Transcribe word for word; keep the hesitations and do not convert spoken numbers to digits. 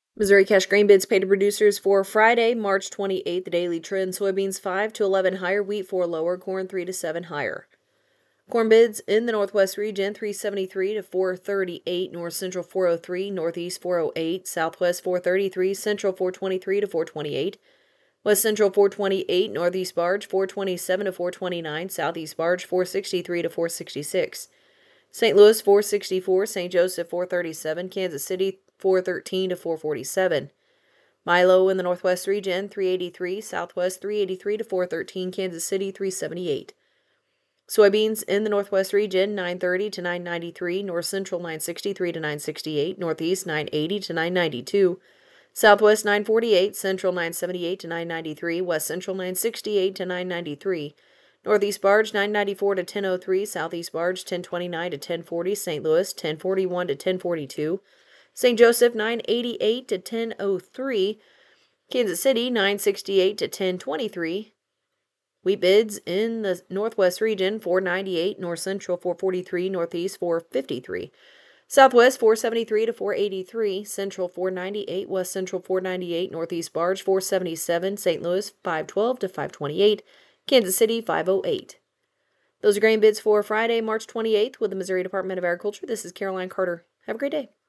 Missouri cash grain bids paid to producers for Friday, March twenty-eighth. The daily trend: soybeans five to eleven higher, wheat four lower, corn three to seven higher. Corn bids in the Northwest region: three seventy-three to four thirty-eight, North Central four oh three, Northeast four oh eight, Southwest four thirty-three, Central four twenty-three to four twenty-eight, West Central four twenty-eight, Northeast barge four twenty-seven to four twenty-nine, Southeast barge four sixty-three to four sixty-six. Saint Louis four sixty-four, Saint Joseph four thirty-seven, Kansas City four thirteen to four forty-seven. Milo in the Northwest region three eighty-three, Southwest three eighty-three to four thirteen, Kansas City three seventy-eight. Soybeans in the Northwest region nine thirty to nine ninety-three, North Central nine sixty-three to nine sixty-eight, Northeast nine eighty to nine ninety-two, Southwest nine forty-eight, Central nine seventy-eight to nine ninety-three, West Central nine sixty-eight to nine ninety-three, Northeast barge nine ninety-four to ten oh three, Southeast barge ten twenty-nine to ten forty, Saint Louis ten forty-one to ten forty-two, Saint Joseph nine eighty-eight to ten oh three, Kansas City nine sixty-eight to ten twenty-three. Wheat bids in the Northwest region: four ninety-eight, North Central four forty-three, Northeast four fifty-three, Southwest four seventy-three to four eighty-three, Central four ninety-eight, West Central four ninety-eight, Northeast barge four seventy-seven, Saint Louis five twelve to five twenty-eight, Kansas City five oh eight. Those are grain bids for Friday, March twenty-eighth with the Missouri Department of Agriculture. This is Caroline Carter. Have a great day.